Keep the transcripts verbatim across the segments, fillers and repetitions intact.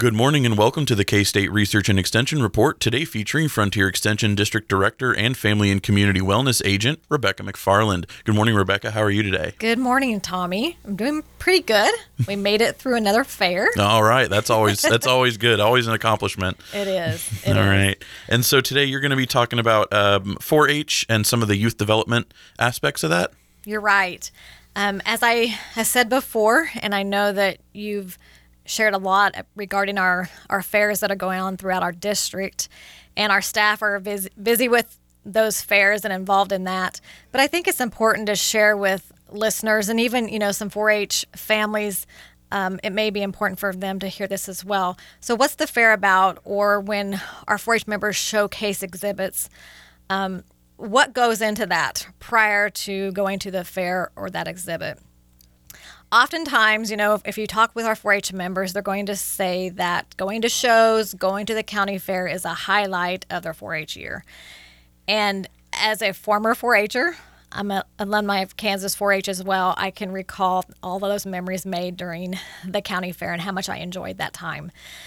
Good morning and welcome to the K-State Research and Extension Report, today featuring Frontier Extension District Director and Family and Community Wellness Agent, Rebecca McFarland. Good morning, Rebecca. How are you today? Good morning, Tommy. I'm doing pretty good. We made it through another fair. All right. That's always that's always good. Always an accomplishment. It is. It All is. right. And so today you're going to be talking about um, four H and some of the youth development aspects of that. You're right. Um, as I have said before, and I know that you've shared a lot regarding our, our fairs that are going on throughout our district, and our staff are busy, busy with those fairs and involved in that. But I think it's important to share with listeners and even, you know, some four H families. Um, it may be important for them to hear this as well. So what's the fair about, or when our four H members showcase exhibits, um, what goes into that prior to going to the fair or that exhibit? Oftentimes, you know, if, if you talk with our four H members, they're going to say that going to shows, going to the county fair is a highlight of their four H year. And as a former four H-er, I'm an alumni of Kansas four H as well, I can recall all of those memories made during the county fair and how much I enjoyed that time.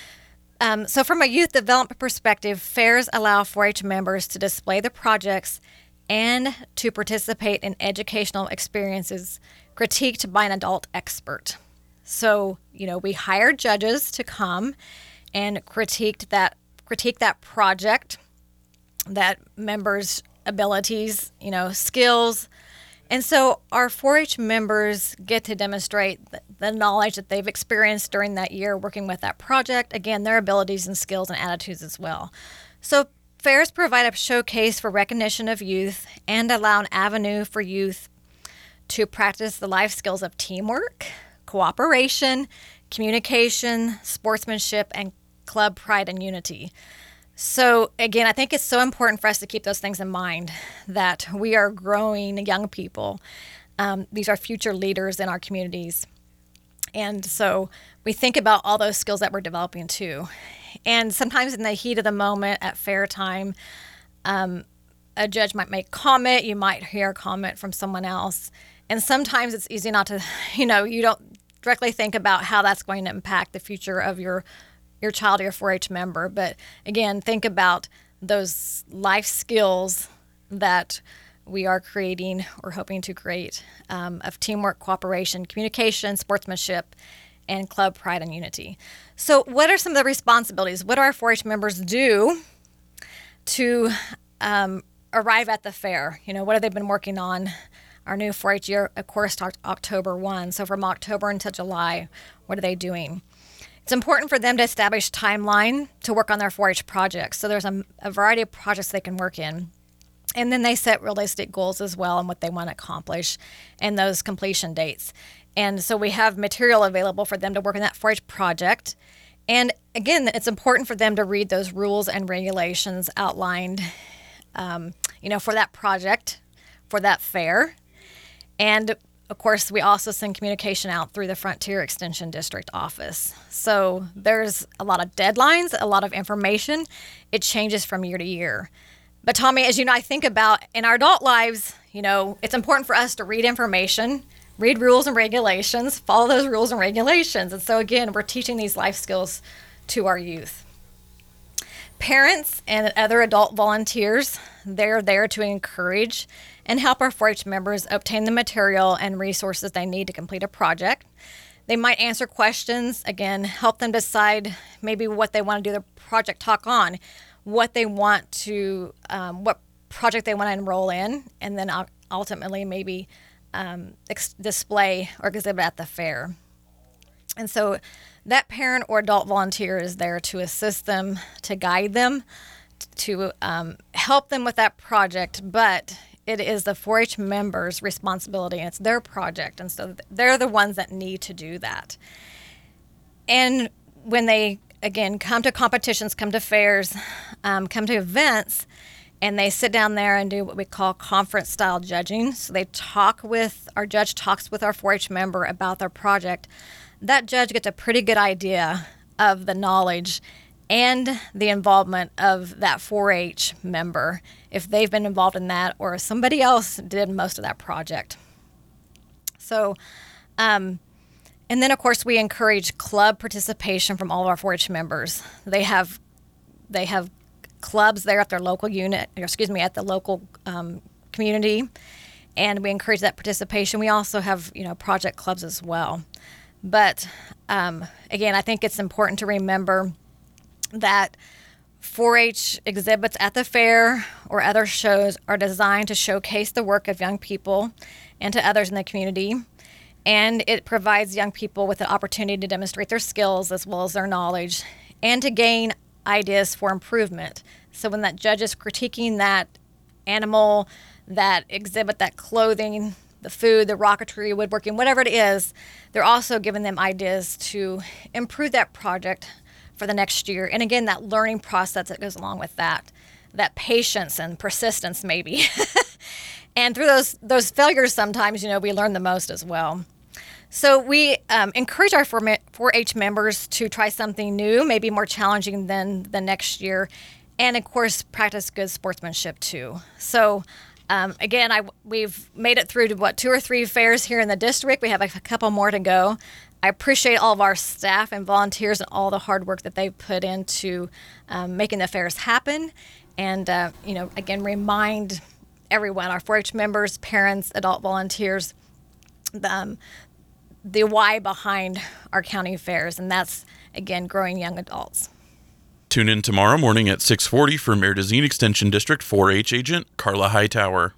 Um, so from a youth development perspective, fairs allow four H members to display the projects and to participate in educational experiences critiqued by an adult expert. So, you know, we hired judges to come and critiqued that critique that project, that members' abilities, you know, skills. And so our four H members get to demonstrate the knowledge that they've experienced during that year working with that project, again, their abilities and skills and attitudes as well. So fairs provide a showcase for recognition of youth and allow an avenue for youth to practice the life skills of teamwork, cooperation, communication, sportsmanship, and club pride and unity. So again, I think it's so important for us to keep those things in mind, that we are growing young people. Um, these are future leaders in our communities. And so we think about all those skills that we're developing too. And sometimes in the heat of the moment at fair time, um, a judge might make comment, you might hear a comment from someone else. And sometimes it's easy not to, you know, you don't directly think about how that's going to impact the future of your your child or your four H member. But again, think about those life skills that we are creating or hoping to create um, of teamwork, cooperation, communication, sportsmanship, and club pride and unity. So what are some of the responsibilities? What do our four H members do to um, arrive at the fair? You know, what have they been working on? Our new four H year, of course, starts October first. So from October until July, what are they doing? It's important for them to establish timeline to work on their four H projects. So there's a, a variety of projects they can work in. And then they set realistic goals as well and what they want to accomplish and those completion dates. And so we have material available for them to work on that four H project. And again, it's important for them to read those rules and regulations outlined, um, you know, for that project, for that fair. And of course, we also send communication out through the Frontier Extension District office. So there's a lot of deadlines, a lot of information. It changes from year to year. But Tommy, as you know, I think about in our adult lives, you know, it's important for us to read information, read rules and regulations, follow those rules and regulations. And so again, we're teaching these life skills to our youth. Parents and other adult volunteers, they're there to encourage and help our four H members obtain the material and resources they need to complete a project. They might answer questions, again, help them decide maybe what they want to do the project talk on, what they want to, um, what project they want to enroll in, and then ultimately maybe um, ex- display or exhibit at the fair. And so that parent or adult volunteer is there to assist them, to guide them, to um, help them with that project, but it is the four H members' responsibility, and it's their project, and so they're the ones that need to do that. And when they, again, come to competitions, come to fairs, um, come to events, and they sit down there and do what we call conference-style judging, so they talk with, our judge talks with our four H member about their project, that judge gets a pretty good idea of the knowledge and the involvement of that four H member, if they've been involved in that or if somebody else did most of that project. So um, And then, of course, we encourage club participation from all of our four H members. They have they have clubs there at their local unit, or excuse me, at the local um, community, and we encourage that participation. We also have, you know, project clubs as well. But um, again, I think it's important to remember that four H exhibits at the fair or other shows are designed to showcase the work of young people and to others in the community. And it provides young people with the opportunity to demonstrate their skills as well as their knowledge and to gain ideas for improvement. So when that judge is critiquing that animal, that exhibit, that clothing, the food, the rocketry, woodworking, whatever it is, they're also giving them ideas to improve that project for the next year. And again, that learning process that goes along with that, that patience and persistence maybe. And through those those failures sometimes, you know, we learn the most as well. So we um, encourage our four H members to try something new, maybe more challenging than the next year, and of course practice good sportsmanship too. So um, again, I, we've made it through to what two or three fairs here in the district. We have a couple more to go. I appreciate all of our staff and volunteers and all the hard work that they've put into um, making the fairs happen, and uh, you know, again, remind everyone, our four H members, parents, adult volunteers, the, um, the why behind our county fairs, and that's, again, growing young adults. Tune in tomorrow morning at six forty for Mayor Dezeen Extension District four H agent Carla Hightower.